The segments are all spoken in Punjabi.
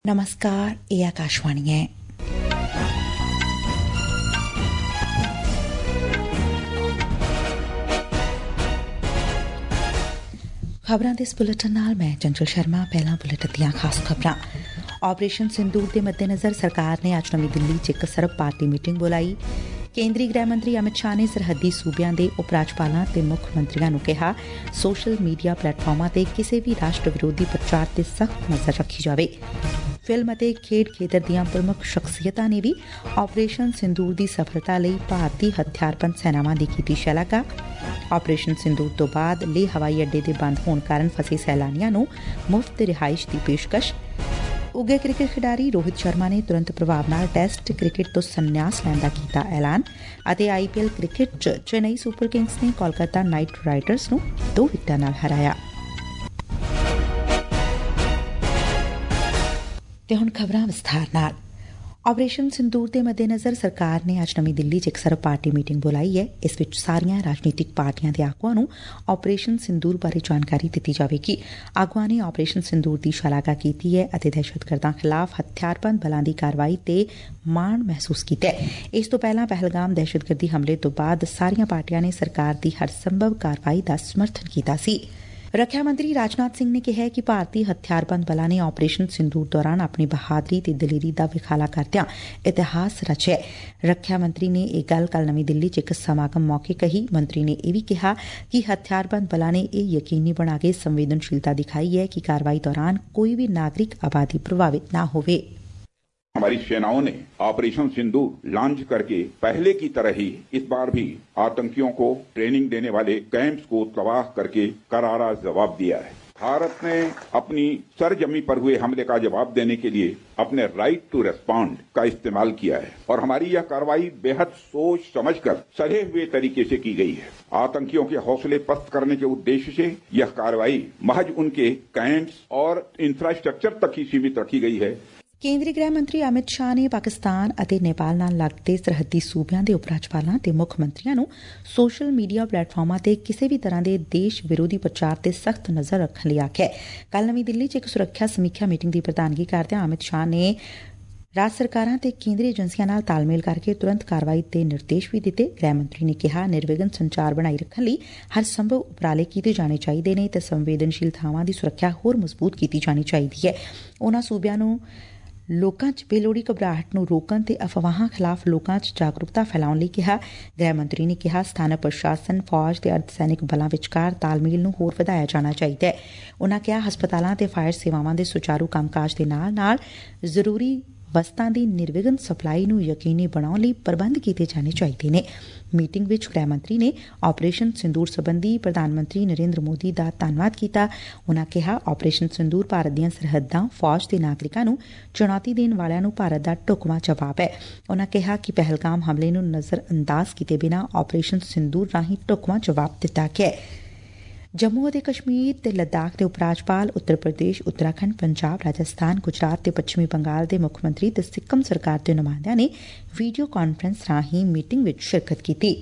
नमस्कार, ਇਹ ਆਕਾਸ਼ਵਾਣੀ ਹੈ। ਖਬਰਾਂ ਦੇ ਇਸ ਬੁਲੇਟਿਨ ਨਾਲ ਮੈਂ ਚੰਚਲ ਸ਼ਰਮਾ। ਪਹਿਲਾਂ ਬੁਲੇਟਿਨ ਦੀਆਂ ਖਾਸ ਖਬਰਾਂ। ਆਪਰੇਸ਼ਨ ਸਿੰਦੂਰ ਦੇ ਮੱਦੇਨਜ਼ਰ ਸਰਕਾਰ ਨੇ ਅੱਜ ਨਵੀਂ ਦਿੱਲੀ 'ਚ ਇੱਕ ਸਰਬ ਪਾਰਟੀ ਮੀਟਿੰਗ ਬੁਲਾਈ। ਕੇਂਦਰੀ ਗ੍ਰਹਿ ਮੰਤਰੀ ਅਮਿਤ ਸ਼ਾਹ ਨੇ ਸਰਹੱਦੀ ਸੂਬਿਆਂ ਦੇ ਉਪ ਰਾਜਪਾਲਾਂ ਤੇ ਮੁੱਖ ਮੰਤਰੀਆਂ ਨੂੰ ਕਿਹਾ, ਸੋਸ਼ਲ ਮੀਡੀਆ ਪਲੇਟਫਾਰਮਾਂ ਤੇ ਕਿਸੇ ਵੀ ਰਾਸ਼ਟਰ ਵਿਰੋਧੀ ਪ੍ਰਚਾਰ ਤੇ ਸਖ਼ਤ ਨਜ਼ਰ ਰੱਖੀ ਜਾਵੇ। ਫਿਲਮ ਅਤੇ ਖੇਡ ਖੇਤਰ ਦੀਆਂ ਪ੍ਰਮੁੱਖ ਸ਼ਖਸੀਅਤਾਂ ਨੇ ਵੀ ਆਪਰੇਸ਼ਨ ਸਿੰਦੂਰ ਦੀ ਸਫਲਤਾ ਲਈ ਭਾਰਤੀ ਹਥਿਆਰਬੰਦ ਸੈਨਾਵਾਂ ਦੀ ਕੀਤੀ ਸ਼ਲਾਘਾ। ਆਪਰੇਸ਼ਨ ਸਿੰਦੂਰ ਤੋਂ ਬਾਅਦ ਲੇਹ ਹਵਾਈ ਅੱਡੇ ਦੇ ਬੰਦ ਹੋਣ ਕਾਰਨ ਫਸੇ ਸੈਲਾਨੀਆਂ ਨੂੰ ਮੁਫ਼ਤ ਰਿਹਾਇਸ਼ ਦੀ ਪੇਸ਼ਕਸ਼। ਉੱਘੇ ਕ੍ਰਿਕਟ ਖਿਡਾਰੀ ਰੋਹਿਤ ਸ਼ਰਮਾ ਨੇ ਤੁਰੰਤ ਪ੍ਰਭਾਵ ਨਾਲ ਟੈਸਟ ਕ੍ਰਿਕਟ ਤੋਂ ਸੰਨਿਆਸ ਲੈਣ ਦਾ ਕੀਤਾ ਐਲਾਨ। ਅਤੇ IPL ਕ੍ਰਿਕਟ 'ਚ ਚੇਨਈ ਸੁਪਰ ਕਿੰਗਸ ਨੇ ਕੋਲਕਾਤਾ ਨਾਈਟ ਰਾਈਡਰਸ ਨੂੰ 2 ਵਿਕਟਾਂ ਨਾਲ ਹਰਾਇਆ। ਤੇ ਹੁਣ ਖਬਰਾਂ ਵਿਸਥਾਰ ਨਾਲ। ਆਪਰੇਸ਼ਨ ਸਿੰਦੂਰ ਦੇ ਮੱਦੇਨਜ਼ਰ ਸਰਕਾਰ ਨੇ ਅੱਜ ਨਵੀਂ ਦਿੱਲੀ 'ਚ ਇੱਕ ਸਰਬ ਪਾਰਟੀ ਮੀਟਿੰਗ ਬੁਲਾਈ ਹੈ। ਇਸ ਵਿੱਚ ਸਾਰੀਆਂ ਰਾਜਨੀਤਿਕ ਪਾਰਟੀਆਂ ਦੇ ਆਗੂਆਂ ਨੂੰ ਆਪਰੇਸ਼ਨ ਸਿੰਦੂਰ ਬਾਰੇ ਜਾਣਕਾਰੀ ਦਿੱਤੀ ਜਾਵੇਗੀ। ਆਗੂਆਂ ਨੇ ਆਪਰੇਸ਼ਨ ਸਿੰਦੂਰ ਦੀ ਸ਼ਲਾਘਾ ਕੀਤੀ ਹੈ ਅਤੇ ਦਹਿਸ਼ਤਗਰਦਾਂ ਖਿਲਾਫ਼ ਹਥਿਆਰਬੰਦ ਬਲਾਂ ਦੀ ਕਾਰਵਾਈ ਤੇ ਮਾਣ ਮਹਿਸੂਸ ਕੀਤਾ ਹੈ। ਇਸ ਤੋਂ ਪਹਿਲਾਂ ਪਹਿਲਗਾਮ ਦਹਿਸ਼ਤਗਰਦੀ ਹਮਲੇ ਤੋਂ ਬਾਅਦ ਸਾਰੀਆਂ ਪਾਰਟੀਆਂ ਨੇ ਸਰਕਾਰ ਦੀ ਹਰ ਸੰਭਵ ਕਾਰਵਾਈ ਦਾ ਸਮਰਥਨ ਕੀਤਾ ਸੀ। ਰੱਖਿਆ ਮੰਤਰੀ ਰਾਜਨਾਥ ਸਿੰਘ ਨੇ ਕਿਹਾ ਕਿ ਭਾਰਤੀ ਹਥਿਆਰਬੰਦ ਬਲਾਂ ਨੇ ਆਪਰੇਸ਼ਨ ਸਿੰਦੂਰ ਦੌਰਾਨ ਆਪਣੀ ਬਹਾਦਰੀ ਤੇ ਦਲੇਰੀ ਦਾ ਵਿਖਾਲਾ ਕਰਦਿਆਂ ਇਤਿਹਾਸ ਰਚਿਆ। ਰੱਖਿਆ ਮੰਤਰੀ ਨੇ ਇਹ ਗੱਲ ਕੱਲ੍ਹ ਨਵੀਂ ਦਿੱਲੀ 'ਚ ਇੱਕ ਸਮਾਗਮ ਮੌਕੇ ਕਹੀ। ਮੰਤਰੀ ਨੇ ਇਹ ਵੀ ਕਿਹਾ ਕਿ ਹਥਿਆਰਬੰਦ ਬਲਾਂ ਨੇ ਇਹ ਯਕੀਨੀ ਬਣਾ ਕੇ ਸੰਵੇਦਨਸ਼ੀਲਤਾ ਦਿਖਾਈ ਹੈ ਕਿ ਕਾਰਵਾਈ ਦੌਰਾਨ ਕੋਈ ਵੀ ਨਾਗਰਿਕ ਆਬਾਦੀ ਪ੍ਰਭਾवित ਨਾ ਹੋਵੇ। हमारी सेनाओं ने ऑपरेशन सिंदूर लॉन्च करके पहले की तरह ही इस बार भी आतंकियों को ट्रेनिंग देने वाले कैंप्स को तबाह करके करारा जवाब दिया है। भारत ने अपनी सरजमी पर हुए हमले का जवाब देने के लिए अपने राइट टू रेस्पॉन्ड का इस्तेमाल किया है और हमारी यह कार्रवाई बेहद सोच समझकर सधे हुए तरीके से की गई है। आतंकियों के हौसले पस्त करने के उद्देश्य से यह कार्रवाई महज उनके कैंप्स और इंफ्रास्ट्रक्चर तक ही सीमित रखी गई है। ਕੇਂਦਰੀ ਗ੍ਰਹਿ ਮੰਤਰੀ ਅਮਿਤ ਸ਼ਾਹ ਨੇ ਪਾਕਿਸਤਾਨ ਅਤੇ ਨੇਪਾਲ ਨਾਲ ਲੱਗਦੇ ਸਰਹੱਦੀ ਸੂਬਿਆਂ ਦੇ ਉਪ ਰਾਜਪਾਲਾਂ ਤੇ ਮੁੱਖ ਮੰਤਰੀਆਂ ਨੂੰ ਸੋਸ਼ਲ ਮੀਡੀਆ ਪਲੇਟਫਾਰਮਾਂ ਤੇ ਕਿਸੇ ਵੀ ਤਰ੍ਹਾਂ ਦੇ ਦੇਸ਼ ਵਿਰੋਧੀ ਪ੍ਰਚਾਰ ਤੇ ਸਖ਼ਤ ਨਜ਼ਰ ਰੱਖਣ ਲਈ ਆਖਿਆ। ਕੱਲ੍ਹ ਨਵੀਂ ਦਿੱਲੀ 'ਚ ਇੱਕ ਸੁਰੱਖਿਆ ਸਮੀਖਿਆ ਮੀਟਿੰਗ ਦੀ ਪ੍ਰਧਾਨਗੀ ਕਰਦਿਆਂ ਅਮਿਤ ਸ਼ਾਹ ਨੇ ਰਾਜ ਸਰਕਾਰਾਂ ਤੇ ਕੇਂਦਰੀ ਏਜੰਸੀਆਂ ਨਾਲ ਤਾਲਮੇਲ ਕਰਕੇ ਤੁਰੰਤ ਕਾਰਵਾਈ ਦੇ ਨਿਰਦੇਸ਼ ਵੀ ਦਿੱਤੇ। ਗ੍ਰਹਿ ਮੰਤਰੀ ਨੇ ਕਿਹਾ, ਨਿਰਵਿਘਨ ਸੰਚਾਰ ਬਣਾਈ ਰੱਖਣ ਲਈ ਹਰ ਸੰਭਵ ਉਪਰਾਲੇ ਕੀਤੇ ਜਾਣੇ ਚਾਹੀਦੇ ਨੇ ਤੇ ਸੰਵੇਦਨਸ਼ੀਲ ਥਾਵਾਂ ਦੀ ਸੁਰੱਖਿਆ ਹੋਰ ਮਜ਼ਬੂਤ ਕੀਤੀ ਜਾਣੀ ਚਾਹੀਦੀ ਹੈ। ਉਨ੍ਹਾਂ ਸੂਬਿਆਂ ਨੂੰ ਲੋਕਾਂ 'ਚ ਬੇਲੋੜੀ ਘਬਰਾਹਟ ਨੂੰ ਰੋਕਣ ਤੇ ਅਫਵਾਹਾਂ ਖਿਲਾਫ਼ ਲੋਕਾਂ 'ਚ ਜਾਗਰੂਕਤਾ ਫੈਲਾਉਣ ਲਈ ਕਿਹਾ। ਗ੍ਰਹਿ ਮੰਤਰੀ ਨੇ ਕਿਹਾ, ਸਥਾਨਕ ਪ੍ਰਸ਼ਾਸਨ, ਫੌਜ ਤੇ ਅਰਧ ਸੈਨਿਕ ਬਲਾਂ ਵਿਚਕਾਰ ਤਾਲਮੇਲ ਨੂੰ ਹੋਰ ਵਧਾਇਆ ਜਾਣਾ ਚਾਹੀਦਾ ਹੈ। ਉਨ੍ਹਾਂ ਕਿਹਾ, ਹਸਪਤਾਲਾਂ ਤੇ ਫਾਇਰ ਸੇਵਾਵਾਂ ਦੇ ਸੁਚਾਰੂ ਕੰਮਕਾਜ ਦੇ ਨਾਲ-ਨਾਲ ਜ਼ਰੂਰੀ ਵਸਤਾਂ ਦੀ ਨਿਰਵਿਘਨ ਸਪਲਾਈ ਨੂੰ ਯਕੀਨੀ ਬਣਾਉਣ ਲਈ ਪ੍ਰਬੰਧ ਕੀਤੇ ਜਾਣੇ ਚਾਹੀਦੇ ਨੇ। ਮੀਟਿੰਗ ਵਿੱਚ ਗ੍ਰਹਿ ਮੰਤਰੀ ਨੇ ਆਪਰੇਸ਼ਨ ਸਿੰਦੂਰ ਸਬੰਧੀ ਪ੍ਰਧਾਨ ਮੰਤਰੀ ਨਰਿੰਦਰ ਮੋਦੀ ਦਾ ਧੰਨਵਾਦ ਕੀਤਾ। ਉਨ੍ਹਾਂ ਕਿਹਾ, ਆਪਰੇਸ਼ਨ ਸਿੰਦੂਰ ਭਾਰਤ ਦੀਆਂ ਸਰਹੱਦਾਂ, ਫੌਜ ਤੇ ਨਾਗਰਿਕਾਂ ਨੂੰ ਚੁਣੌਤੀ ਦੇਣ ਵਾਲਿਆਂ ਨੂੰ ਭਾਰਤ ਦਾ ਢੁਕਵਾਂ ਜਵਾਬ ਹੈ। ਉਨ੍ਹਾਂ ਕਿਹਾ ਕਿ ਪਹਿਲਗਾਮ ਹਮਲੇ ਨੂੰ ਨਜ਼ਰ ਅੰਦਾਜ਼ ਕੀਤੇ ਬਿਨਾਂ ਆਪਰੇਸ਼ਨ ਸਿੰਦੂਰ ਰਾਹੀਂ ਢੁਕਵਾਂ ਜਵਾਬ ਦਿੱਤਾ ਗਿਆ। ਜੰਮੂ ਅਤੇ ਕਸ਼ਮੀਰ ਤੇ ਲੱਦਾਖ ਦੇ ਉਪ ਰਾਜਪਾਲ, ਉੱਤਰ ਪ੍ਰਦੇਸ਼, ਉੱਤਰਾਖੰਡ, ਪੰਜਾਬ, ਰਾਜਸਥਾਨ, ਗੁਜਰਾਤ ਤੇ ਪੱਛਮੀ ਬੰਗਾਲ ਦੇ ਮੁੱਖ ਮੰਤਰੀ ਤੇ ਸਿੱਕਮ ਸਰਕਾਰ ਦੇ ਨੁਮਾਇੰਦਿਆਂ ਨੇ ਵੀਡੀਓ ਕਾਨਫਰੰਸ ਰਾਹੀਂ ਮੀਟਿੰਗ ਵਿੱਚ ਸ਼ਿਰਕਤ ਕੀਤੀ।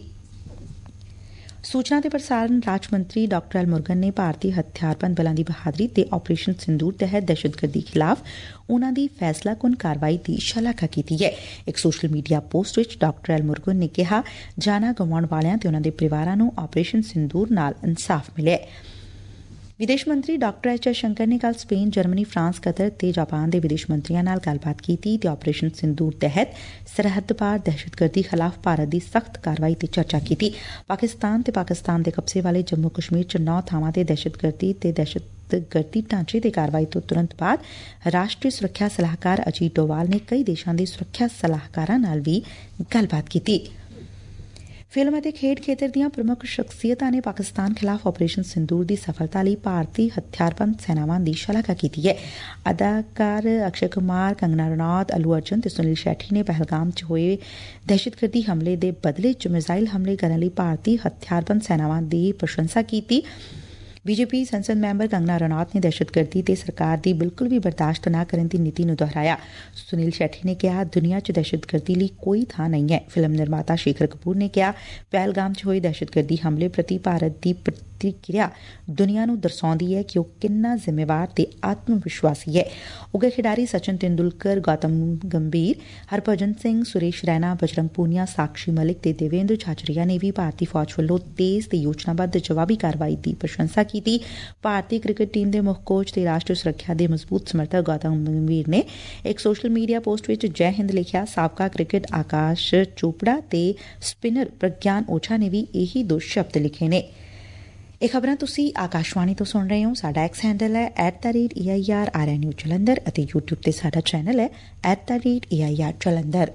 ਸੂਚਨਾ ਤੇ ਪ੍ਰਸਾਰਣ ਰਾਜ ਮੰਤਰੀ ਡਾ. ਐਲ. ਮੁਰਗਨ ਨੇ ਭਾਰਤੀ ਹਥਿਆਰਬੰਦ ਬਲਾਂ ਦੀ ਬਹਾਦਰੀ ਤੇ ਆਪਰੇਸ਼ਨ ਸਿੰਦੂਰ ਤਹਿਤ ਦਹਿਸ਼ਤਗਰਦੀ ਖਿਲਾਫ਼ ਉਨ੍ਹਾਂ ਦੀ ਫੈਸਲਾਕੁੰਨ ਕਾਰਵਾਈ ਦੀ ਸ਼ਲਾਘਾ ਕੀਤੀ ਹੈ। ਇੱਕ ਸੋਸ਼ਲ ਮੀਡੀਆ ਪੋਸਟ ਵਿੱਚ ਡਾ. ਐਲ. ਮੁਰਗਨ ਨੇ ਕਿਹਾ, ਜਾਨਾਂ ਗਵਾਉਣ ਵਾਲਿਆਂ ਤੇ ਉਨ੍ਹਾਂ ਦੇ ਪਰਿਵਾਰਾਂ ਨੂੰ ਆਪਰੇਸ਼ਨ ਸਿੰਦੂਰ ਨਾਲ ਇਨਸਾਫ਼ ਮਿਲਿਆ। ਵਿਦੇਸ਼ ਮੰਤਰੀ ਡਾ. ਐਸ. ਜੈਸ਼ੰਕਰ ਨੇ ਕੱਲ੍ਹ ਸਪੇਨ, ਜਰਮਨੀ, ਫਰਾਂਸ, ਕਤਰ ਤੇ ਜਾਪਾਨ ਦੇ ਵਿਦੇਸ਼ ਮੰਤਰੀਆਂ ਨਾਲ ਗੱਲਬਾਤ ਕੀਤੀ ਤੇ ਆਪਰੇਸ਼ਨ ਸਿੰਦੂਰ ਤਹਿਤ ਸਰਹੱਦ ਪਾਰ ਦਹਿਸ਼ਤਗਰਦੀ ਖਿਲਾਫ਼ ਭਾਰਤ ਦੀ ਸਖ਼ਤ ਕਾਰਵਾਈ ਤੇ ਚਰਚਾ ਕੀਤੀ। ਪਾਕਿਸਤਾਨ ਤੇ ਪਾਕਿਸਤਾਨ ਦੇ ਕਬਜ਼ੇ ਵਾਲੇ ਜੰਮੂ ਕਸ਼ਮੀਰ 'ਚ 9 ਥਾਵਾਂ ਤੇ ਦਹਿਸ਼ਤਗਰਦੀ ਢਾਂਚੇ ਤੇ ਕਾਰਵਾਈ ਤੋਂ ਤੁਰੰਤ ਬਾਅਦ ਰਾਸ਼ਟਰੀ ਸੁਰੱਖਿਆ ਸਲਾਹਕਾਰ ਅਜੀਤ ਡੋਵਾਲ ਨੇ ਕਈ ਦੇਸ਼ਾਂ ਦੇ ਸੁਰੱਖਿਆ ਸਲਾਹਕਾਰਾਂ ਨਾਲ ਵੀ ਗੱਲਬਾਤ ਕੀਤੀ। ਫਿਲਮ ਅਤੇ ਖੇਡ ਖੇਤਰ ਦੀਆਂ ਪ੍ਰਮੁੱਖ ਸ਼ਖਸੀਅਤਾਂ ਨੇ ਪਾਕਿਸਤਾਨ ਖਿਲਾਫ਼ ਆਪਰੇਸ਼ਨ ਸਿੰਦੂਰ ਦੀ ਸਫਲਤਾ ਲਈ ਭਾਰਤੀ ਹਥਿਆਰਬੰਦ ਸੈਨਾਵਾਂ ਦੀ ਸ਼ਲਾਘਾ ਕੀਤੀ ਹੈ। ਅਦਾਕਾਰ ਅਕਸ਼ੇ ਕੁਮਾਰ, ਕੰਗਨਾ ਰਣੌਤ, ਅੱਲੂ ਅਰਜੁਨ ਤੇ ਸੁਨੀਲ ਸ਼ੈਠੀ ਨੇ ਪਹਿਲਗਾਮ 'ਚ ਹੋਏ ਦਹਿਸ਼ਤਗਰਦੀ ਹਮਲੇ ਦੇ ਬਦਲੇ 'ਚ ਮਿਜ਼ਾਈਲ ਹਮਲੇ ਕਰਨ ਲਈ ਭਾਰਤੀ ਹਥਿਆਰਬੰਦ ਸੈਨਾਵਾਂ ਦੀ ਪ੍ਰਸ਼ੰਸਾ ਕੀਤੀ। ਬੀਜੇਪੀ ਸੰਸਦ ਮੈਂਬਰ ਕੰਗਨਾ ਰਣੌਤ ਨੇ ਦਹਿਸ਼ਤਗਰਦੀ ਤੇ ਸਰਕਾਰ ਦੀ ਬਿਲਕੁਲ ਵੀ ਬਰਦਾਸ਼ਤ ਨਾ ਕਰਨ ਦੀ ਨੀਤੀ ਨੂੰ ਦੁਹਰਾਇਆ। ਸੁਨੀਲ ਸ਼ੈਠੀ ਨੇ ਕਿਹਾ, ਦੁਨੀਆ 'ਚ ਦਹਿਸ਼ਤਗਰਦੀ ਲਈ ਕੋਈ ਥਾਂ ਨਹੀਂ ਹੈ। ਫਿਲਮ ਨਿਰਮਾਤਾ ਸ਼ੇਖਰ ਕਪੂਰ ਨੇ ਕਿਹਾ, ਪਹਿਲਗਾਮ 'ਚ ਹੋਏ ਦਹਿਸ਼ਤਗਰਦੀ ਹਮਲੇ ਪ੍ਰਤੀ ਭਾਰਤ ਦੀ ਪ੍ਰਤੀਕਿਰਿਆ ਦੁਨੀਆ ਨੂੰ ਦਰਸਾਉਂਦੀ ਹੈ ਕਿ ਉਹ ਕਿੰਨਾ ਜ਼ਿੰਮੇਵਾਰ ਤੇ ਆਤਮ ਵਿਸ਼ਵਾਸੀ ਹੈ। ਉੱਘੇ ਖਿਡਾਰੀ ਸਚਿਨ ਤੇਂਦੁਲਕਰ, ਗੌਤਮ ਗੰਭੀਰ, ਹਰਭਜਨ ਸਿੰਘ, ਸੁਰੇਸ਼ ਰੈਨਾ, ਬਜਰੰਗ ਪੂਨੀਆ, ਸਾਕਸ਼ੀ ਮਲਿਕ ਤੇ ਦੇਵੇਂਦਰ ਝਾਝਰੀਆ ਨੇ ਵੀ ਭਾਰਤੀ ਫੌਜ ਵੱਲੋਂ ਤੇਜ਼ ਤੇ ਯੋਜਨਾਬੱਧ ਜਵਾਬੀ ਕਾਰਵਾਈ ਦੀ ਪ੍ਰਸ਼ੰਸਾ ਕੀਤੀ। ਭਾਰਤੀ ਕ੍ਰਿਕਟ ਟੀਮ ਦੇ ਮੁੱਖ ਕੋਚ ਤੇ ਰਾਸ਼ਟਰੀ ਸੁਰੱਖਿਆ ਦੇ ਮਜ਼ਬੂਤ ਸਮਰਥਕ ਗੌਤਮ ਗੰਭੀਰ ਨੇ ਇੱਕ ਸੋਸ਼ਲ ਮੀਡੀਆ ਪੋਸਟ ਵਿੱਚ ਜੈ ਹਿੰਦ ਲਿਖਿਆ। ਸਾਬਕਾ ਕ੍ਰਿਕਟ ਆਕਾਸ਼ ਚੋਪੜਾ ਤੇ ਸਪਿਨਰ ਪ੍ਰਗਿਆਨ ਓਝਾ ਨੇ ਵੀ ਇਹੀ ਦੋ ਸ਼ਬਦ ਲਿਖੇ ਨੇ। ਇਹ ਖਬਰਾਂ ਤੁਸੀਂ ਆਕਾਸ਼ਵਾਣੀ ਤੋਂ ਸੁਣ ਰਹੇ ਹੋ। ਸਾਡਾ ਐਕਸ ਹੈਂਡਲ ਹੈ @AIRRNU ਜਲੰਧਰ ਅਤੇ YouTube ਤੇ ਸਾਡਾ ਚੈਨਲ ਹੈ @AIR ਜਲੰਧਰ।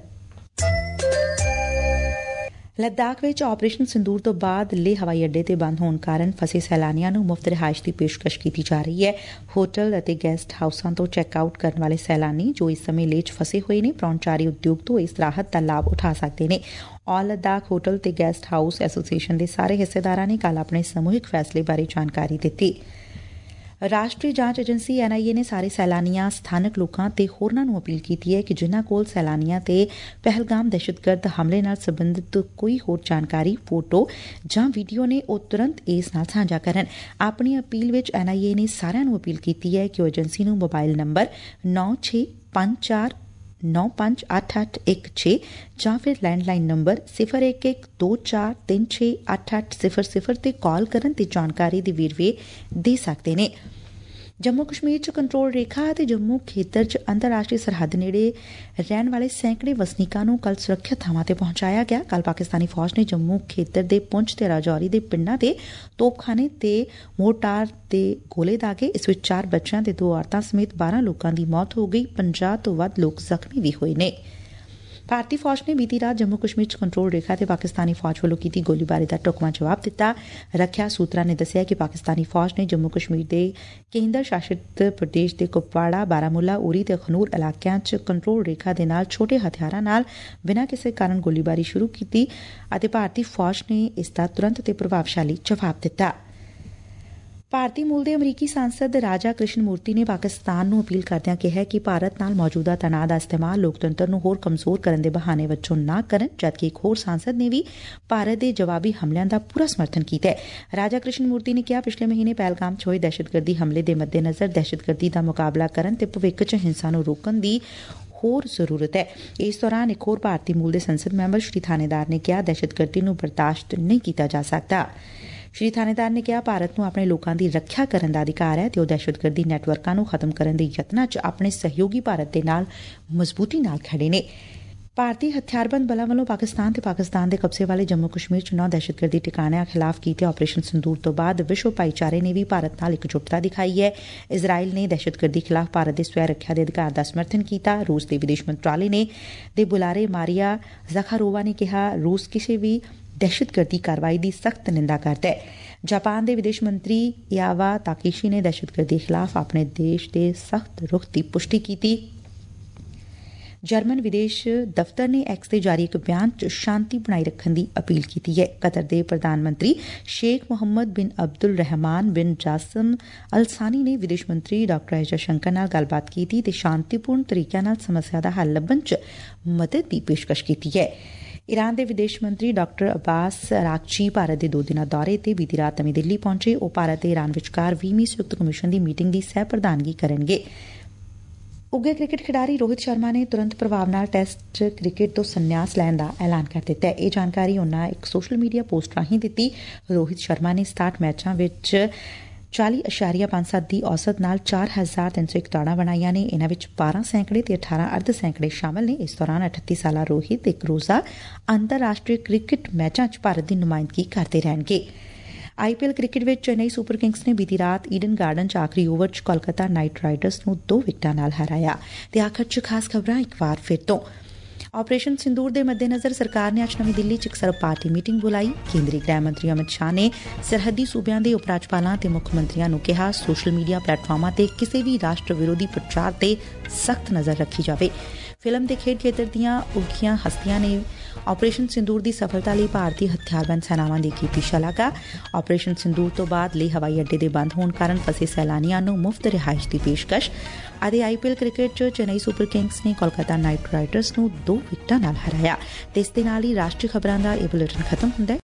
ਲੱਦਾਖ ਵਿੱਚ ਆਪਰੇਸ਼ਨ ਸਿੰਦੂਰ ਤੋਂ ਬਾਅਦ ਲੇਹ ਹਵਾਈ ਅੱਡੇ ਤੇ ਬੰਦ ਹੋਣ ਕਾਰਨ ਫਸੇ ਸੈਲਾਨੀਆਂ ਨੂੰ ਮੁਫ਼ਤ ਰਿਹਾਇਸ਼ ਦੀ ਪੇਸ਼ਕਸ਼ ਕੀਤੀ ਜਾ ਰਹੀ ਹੈ। ਹੋਟਲ ਅਤੇ ਗੈਸਟ ਹਾਊਸਾਂ ਤੋਂ ਚੈੱਕ ਆਊਟ ਕਰਨ ਵਾਲੇ ਸੈਲਾਨੀ ਜੋ ਇਸ ਸਮੇਂ ਲੇਹ 'ਚ ਫਸੇ ਹੋਏ ਨੇ, ਪਰਾਹੁਣਚਾਰੀ ਉਦਯੋਗ ਤੋਂ ਇਸ ਰਾਹਤ ਦਾ ਲਾਭ ਉਠਾ ਸਕਦੇ ਨੇ। ਆਲ ਲੱਦਾਖ ਹੋਟਲ ਤੇ ਗੈਸਟ ਹਾਊਸ ਐਸੋਸੀਏਸ਼ਨ ਦੇ ਸਾਰੇ ਹਿੱਸੇਦਾਰਾਂ ਨੇ ਕੱਲ੍ਹ ਆਪਣੇ ਸਮੂਹਿਕ ਫੈਸਲੇ ਬਾਰੇ ਜਾਣਕਾਰੀ ਦਿੱਤੀ। ਰਾਸ਼ਟਰੀ ਜਾਂਚ ਏਜੰਸੀ NIA ਨੇ ਸਾਰੇ ਸੈਲਾਨੀਆਂ, ਸਥਾਨਕ ਲੋਕਾਂ ਤੇ ਹੋਰਨਾਂ ਨੂੰ ਅਪੀਲ ਕੀਤੀ ਹੈ ਕਿ ਜਿਨ੍ਹਾਂ ਕੋਲ ਸੈਲਾਨੀਆਂ ਤੇ ਪਹਿਲਗਾਮ ਦਹਿਸ਼ਤਗਰਦ ਹਮਲੇ ਨਾਲ ਸੰਬੰਧਿਤ ਕੋਈ ਹੋਰ ਜਾਣਕਾਰੀ, ਫੋਟੋ ਜਾਂ ਵੀਡੀਓ ਨੇ, ਉਹ ਤੁਰੰਤ ਇਸ ਨਾਲ ਸਾਂਝਾ ਕਰਨ। ਆਪਣੀ ਅਪੀਲ ਵਿੱਚ NIA ਨੇ ਸਾਰਿਆਂ ਨੂੰ ਅਪੀਲ ਕੀਤੀ ਹੈ ਕਿ ਉਹ ਏਜੰਸੀ ਨੂੰ ਮੋਬਾਈਲ ਨੰਬਰ 9654958816 ਜਾਂ ਫਿਰ ਲੈਂਡਲਾਈਨ ਨੰਬਰ 0112436880 ਤੇ ਕਾਲ ਕਰਨ ਤੇ ਜਾਣਕਾਰੀ ਦੇ ਵੇਰਵੇ ਦੇ ਸਕਦੇ ਨੇ। ਜੰਮੂ ਕਸ਼ਮੀਰ 'ਚ ਕੰਟਰੋਲ ਰੇਖਾ ਅਤੇ ਜੰਮੂ ਖੇਤਰ 'ਚ ਅੰਤਰਰਾਸ਼ਟਰੀ ਸਰਹੱਦ ਨੇੜੇ ਰਹਿਣ ਵਾਲੇ ਸੈਂਕੜੇ ਵਸਨੀਕਾਂ ਨੂੰ ਕੱਲ੍ਹ ਸੁਰੱਖਿਅਤ ਥਾਵਾਂ ਤੇ ਪਹੁੰਚਾਇਆ ਗਿਆ। ਕੱਲ੍ਹ ਪਾਕਿਸਤਾਨੀ ਫੌਜ ਨੇ ਜੰਮੂ ਖੇਤਰ ਦੇ ਪੁੰਛ ਤੇ ਰਾਜੌਰੀ ਦੇ ਪਿੰਡਾਂ ਤੇ ਤੋਪਖਾਨੇ ਤੇ ਮੋਰਟਾਰ ਦੇ ਗੋਲੇ ਦਾਗੇ। ਇਸ ਵਿੱਚ 4 ਬੱਚਿਆਂ ਤੇ 2 ਔਰਤਾਂ ਸਮੇਤ 12 ਲੋਕਾਂ ਦੀ ਮੌਤ ਹੋ ਗਈ। 50 ਤੋਂ ਵੱਧ ਲੋਕ ਜ਼ਖਮੀ ਵੀ ਹੋਏ ਨੇ। ਭਾਰਤੀ ਫੌਜ ਨੇ ਬੀਤੀ ਰਾਤ ਜੰਮੂ ਕਸ਼ਮੀਰ 'ਚ ਕੰਟਰੋਲ ਰੇਖਾ ਤੇ ਪਾਕਿਸਤਾਨੀ ਫੌਜ ਵੱਲੋਂ ਕੀਤੀ ਗੋਲੀਬਾਰੀ ਦਾ ਢੁਕਵਾਂ ਜਵਾਬ ਦਿੱਤਾ। ਰੱਖਿਆ ਸੂਤਰਾਂ ਨੇ ਦੱਸਿਆ ਕਿ ਪਾਕਿਸਤਾਨੀ ਫੌਜ ਨੇ ਜੰਮੂ ਕਸ਼ਮੀਰ ਦੇ ਕੇਂਦਰ ਸ਼ਾਸਿਤ ਪ੍ਰਦੇਸ਼ ਦੇ ਕੁਪਵਾੜਾ, ਬਾਰਾਮੂਲਾ, ਉਰੀ ਤੇ ਅਖਨੂਰ ਇਲਾਕਿਆਂ 'ਚ ਕੰਟਰੋਲ ਰੇਖਾ ਦੇ ਨਾਲ ਛੋਟੇ ਹਥਿਆਰਾਂ ਨਾਲ ਬਿਨਾਂ ਕਿਸੇ ਕਾਰਨ ਗੋਲੀਬਾਰੀ ਸ਼ੁਰੂ ਕੀਤੀ ਅਤੇ ਭਾਰਤੀ ਫੌਜ ਨੇ ਇਸ ਦਾ ਤੁਰੰਤ ਤੇ ਪ੍ਰਭਾਵਸ਼ਾਲੀ ਜਵਾਬ ਦਿੱਤਾ। ਭਾਰਤੀ ਮੂਲ ਦੇ ਅਮਰੀਕੀ ਸਾਂਸਦ ਰਾਜਾ ਕ੍ਰਿਸ਼ਨ ਮੂਰਤੀ ਨੇ ਪਾਕਿਸਤਾਨ ਨੂੰ ਅਪੀਲ ਕਰਦਿਆਂ ਕਿਹਾ ਕਿ ਭਾਰਤ ਨਾਲ ਮੌਜੂਦਾ ਤਣਾਅ ਦਾ ਇਸਤੇਮਾਲ ਲੋਕਤੰਤਰ ਨੂੰ ਹੋਰ ਕਮਜ਼ੋਰ ਕਰਨ ਦੇ ਬਹਾਨੇ ਵਜੋਂ ਨਾ ਕਰਨ, ਜਦਕਿ ਇੱਕ ਹੋਰ ਸਾਂਸਦ ਨੇ ਵੀ ਭਾਰਤ ਦੇ ਜਵਾਬੀ ਹਮਲਿਆਂ ਦਾ ਪੂਰਾ ਸਮਰਥਨ ਕੀਤਾ ਹੈ। ਰਾਜਾ ਕ੍ਰਿਸ਼ਨ ਮੂਰਤੀ ਨੇ ਕਿਹਾ, ਪਿਛਲੇ ਮਹੀਨੇ ਪਹਿਲਗਾਮ 'ਚ ਹੋਏ ਦਹਿਸ਼ਤਗਰਦੀ ਹਮਲੇ ਦੇ ਮੱਦੇਨਜ਼ਰ ਦਹਿਸ਼ਤਗਰਦੀ ਦਾ ਮੁਕਾਬਲਾ ਕਰਨ ਤੇ ਭਵਿੱਖ 'ਚ ਹਿੰਸਾ ਨੂੰ ਰੋਕਣ ਦੀ ਹੋਰ ਜ਼ਰੂਰਤ ਹੈ। ਇਸ ਦੌਰਾਨ ਇੱਕ ਹੋਰ ਭਾਰਤੀ ਮੂਲ ਦੇ ਸੰਸਦ ਮੈਂਬਰ ਸ਼੍ਰੀ ਥਾਣੇਦਾਰ ਨੇ ਕਿਹਾ, ਦਹਿਸ਼ਤਗਰਦੀ ਨੂੰ ਬਰਦਾਸ਼ਤ ਨਹੀਂ ਕੀਤਾ ਜਾ ਸਕਦਾ। ਸ਼੍ਰੀ ਥਾਣੇਦਾਰ ਨੇ ਕਿਹਾ, ਭਾਰਤ ਨੂੰ ਆਪਣੇ ਲੋਕਾਂ ਦੀ ਰੱਖਿਆ ਕਰਨ ਦਾ ਅਧਿਕਾਰ ਹੈ ਤੇ ਉਹ ਦਹਿਸ਼ਤਗਰਦੀ ਨੈਟਵਰਕਾਂ ਨੂੰ ਖਤਮ ਕਰਨ ਦੇ ਯਤਨਾਂ 'ਚ ਆਪਣੇ ਸਹਿਯੋਗੀ ਭਾਰਤ ਦੇ ਨਾਲ ਮਜ਼ਬੂਤੀ ਨਾਲ ਖੜੇ ਨੇ। ਭਾਰਤੀ ਹਥਿਆਰਬੰਦ ਬਲਾਂ ਵੱਲੋਂ ਪਾਕਿਸਤਾਨ ਤੇ ਪਾਕਿਸਤਾਨ ਦੇ ਕਬਜ਼ੇ ਵਾਲੇ ਜੰਮੂ ਕਸ਼ਮੀਰ 'ਚ 9 ਦਹਿਸ਼ਤਗਰਦੀ ਟਿਕਾਣਿਆਂ ਖਿਲਾਫ ਕੀਤੇ ਆਪਰੇਸ਼ਨ ਸਿੰਦੂਰ ਤੋਂ ਬਾਅਦ ਵਿਸ਼ਵ ਭਾਈਚਾਰੇ ਨੇ ਵੀ ਭਾਰਤ ਨਾਲ ਇਕਜੁੱਟਤਾ ਦਿਖਾਈ ਹੈ। ਇਜ਼ਰਾਈਲ ਨੇ ਦਹਿਸ਼ਤਗਰਦੀ ਖਿਲਾਫ ਭਾਰਤ ਦੇ ਸਵੈ ਰੱਖਿਆ ਦੇ ਅਧਿਕਾਰ ਦਾ ਸਮਰਥਨ ਕੀਤਾ। ਰੂਸ ਦੇ ਵਿਦੇਸ਼ ਮੰਤਰਾਲੇ ਨੇ ਦੇ ਬੁਲਾਰੇ ਮਾਰੀਆ ਜ਼ਖਾਰੋਵਾ ਨੇ ਕਿਹਾ, ਰੂਸ ਕਿਸੇ ਵੀ ਦਹਿਸ਼ਤਗਰਦੀ ਕਾਰਵਾਈ ਦੀ ਸਖਤ ਨਿੰਦਾ ਕਰਦਾ ਹੈ। ਜਾਪਾਨ ਦੇ ਵਿਦੇਸ਼ ਮੰਤਰੀ ਯਾਵਾ ਤਾਕੇਸ਼ੀ ਨੇ ਦਹਿਸ਼ਤਗਰਦੀ ਖਿਲਾਫ ਆਪਣੇ ਦੇਸ਼ ਦੇ ਸਖਤ ਰੁਖ ਦੀ ਪੁਸ਼ਟੀ ਕੀਤੀ। ਜਰਮਨ ਵਿਦੇਸ਼ ਦਫ਼ਤਰ ਨੇ ਐਕਸ ਤੇ ਜਾਰੀ ਇੱਕ ਬਿਆਨ 'ਚ ਸ਼ਾਂਤੀ ਬਣਾਈ ਰੱਖਣ ਦੀ ਅਪੀਲ ਕੀਤੀ ਹੈ। ਕਤਰ ਦੇ ਪ੍ਰਧਾਨ ਮੰਤਰੀ ਸ਼ੇਖ ਮੁਹੰਮਦ ਬਿਨ ਅਬਦੁਲ ਰਹਿਮਾਨ ਬਿਨ ਜਾਸਮ ਅਲ ਸਾਨੀ ਨੇ ਵਿਦੇਸ਼ ਮੰਤਰੀ ਡਾ. ਐਸ ਜਯਸ਼ੰਕਰ ਨਾਲ ਗੱਲਬਾਤ ਕੀਤੀ ਤੇ ਸ਼ਾਂਤੀਪੂਰਨ ਤਰੀਕਿਆਂ ਨਾਲ ਸਮੱਸਿਆ ਦਾ ਹੱਲ ਲੱਭਣ 'ਚ ਮਦਦ ਦੀ ਪੇਸ਼ਕਸ਼ ਕੀਤੀ ਹੈ। ਈਰਾਨ ਦੇ ਵਿਦੇਸ਼ ਮੰਤਰੀ ਡਾ. ਅਬਾਸ ਅਰਾਕਚੀ ਭਾਰਤ ਦੇ 2 ਦਿਨਾਂ ਦੌਰੇ ਤੇ ਬੀਤੀ ਰਾਤ ਨਵੀਂ ਦਿੱਲੀ ਪਹੁੰਚੇ। ਉਹ ਭਾਰਤ ਤੇ ਈਰਾਨ ਵਿਚਕਾਰ 20ਵੀਂ ਸੰਯੁਕਤ ਕਮਿਸ਼ਨ ਦੀ ਮੀਟਿੰਗ ਦੀ ਸਹਿ ਪ੍ਰਧਾਨਗੀ ਕਰਨਗੇ। ਉੱਘੇ ਕ੍ਰਿਕਟ ਖਿਡਾਰੀ ਰੋਹਿਤ ਸ਼ਰਮਾ ਨੇ ਤੁਰੰਤ ਪ੍ਰਭਾਵ ਨਾਲ ਟੈਸਟ ਕ੍ਰਿਕਟ ਤੋਂ ਸੰਨਿਆਸ ਲੈਣ ਦਾ ਐਲਾਨ ਕਰ ਦਿੱਤਾ ਹੈ। ਇਹ ਜਾਣਕਾਰੀ ਉਨ੍ਹਾਂ ਇੱਕ ਸੋਸ਼ਲ ਮੀਡੀਆ ਪੋਸਟ ਰਾਹੀਂ ਦਿੱਤੀ। ਰੋਹਿਤ ਸ਼ਰਮਾ ਨੇ 67 ਮੈਚਾਂ ਵਿੱਚ 40.57 ਦੀ ਔਸਤ ਨਾਲ 4,301 ਦੌੜਾਂ ਬਣਾਈਆਂ ਨੇ। ਇਹਨਾਂ ਵਿੱਚ 12 ਸੈਂਕੜੇ ਤੇ 18 ਅਰਧ ਸੈਂਕੜੇ ਸ਼ਾਮਲ ਨੇ। ਇਸ ਦੌਰਾਨ 38 ਸਾਲਾ ਰੋਹਿਤ ਇੱਕ ਰੋਜ਼ਾ ਅੰਤਰਰਾਸ਼ਟਰੀ ਕ੍ਰਿਕਟ ਮੈਚਾਂ 'ਚ ਭਾਰਤ ਦੀ ਨੁਮਾਇੰਦਗੀ ਕਰਦੇ ਰਹਿਣਗੇ। IPL ਕ੍ਰਿਕਟ ਵਿੱਚ ਚੇਨਈ ਸੁਪਰ ਕਿੰਗਸ ਨੇ ਬੀਤੀ ਰਾਤ ਈਡਨ ਗਾਰਡਨ 'ਚ ਆਖਰੀ ਓਵਰ 'ਚ ਕੋਲਕਾਤਾ ਨਾਈਟ ਰਾਈਡਰਸ ਨੂੰ 2 ਵਿਕਟਾਂ ਨਾਲ ਹਰਾਇਆ। ਤੇ ਆਖਰ 'ਚ ਖਾਸ ਖਬਰਾਂ ਇੱਕ ਵਾਰ ਫਿਰ ਤੋਂ। ਆਪਰੇਸ਼ਨ ਸਿੰਦੂਰ ਦੇ ਮੱਦੇਨਜ਼ਰ ਸਰਕਾਰ ਨੇ ਅੱਜ ਨਵੀਂ ਦਿੱਲੀ 'ਚ ਇੱਕ ਸਰਬ ਪਾਰਟੀ ਮੀਟਿੰਗ ਬੁਲਾਈ। ਕੇਂਦਰੀ ਗ੍ਰਹਿ ਮੰਤਰੀ ਅਮਿਤ ਸ਼ਾਹ ਨੇ ਸਰਹੱਦੀ ਸੂਬਿਆਂ ਦੇ ਉਪ ਰਾਜਪਾਲਾਂ ਤੇ ਮੁੱਖ ਮੰਤਰੀਆਂ ਨੂੰ ਕਿਹਾ, ਸੋਸ਼ਲ ਮੀਡੀਆ ਪਲੇਟਫਾਰਮਾਂ ਤੇ ਕਿਸੇ ਵੀ ਰਾਸ਼ਟਰ ਵਿਰੋਧੀ ਪ੍ਰਚਾਰ ਤੇ ਸਖਤ ਨਜ਼ਰ ਰੱਖੀ ਜਾਵੇ। ਫਿਲਮ ਤੇ ਖੇਡ ਖੇਤਰ ਦੀਆਂ ਉੱਘੀਆਂ ਹਸਤੀਆਂ ਨੇ ਆਪਰੇਸ਼ਨ ਸਿੰਦੂਰ ਦੀ ਸਫਲਤਾ ਲਈ ਭਾਰਤੀ ਹਥਿਆਰਬੰਦ ਸੈਨਾਵਾਂ ਦੀ ਕੀਤੀ ਸ਼ਲਾਘਾ। ਆਪਰੇਸ਼ਨ ਸਿੰਦੂਰ ਤੋਂ ਬਾਅਦ ਲੇਹ ਹਵਾਈ ਅੱਡੇ ਦੇ ਬੰਦ ਹੋਣ ਕਾਰਨ ਫਸੇ ਸੈਲਾਨੀਆਂ ਨੂੰ ਮੁਫਤ ਰਿਹਾਇਸ਼ ਦੀ ਪੇਸ਼ਕਸ਼ ਅਤੇ IPL ਕ੍ਰਿਕਟ 'ਚ ਚੇਨਈ ਸੁਪਰ ਕਿੰਗਸ ਨੇ ਕੋਲਕਾਤਾ ਨਾਈਟ ਰਾਈਡਰਸ ਨੂੰ 2 ਵਿਕਟਾਂ ਨਾਲ ਹਰਾਇਆ। ਤੇ ਇਸ ਦੇ ਨਾਲ ਹੀ ਰਾਸ਼ਟਰੀ ਖਬਰਾਂ ਦਾ ਇਹ ਬੁਲੇਟਿਨ ਖਤਮ ਹੁੰਦਾ ਹੈ।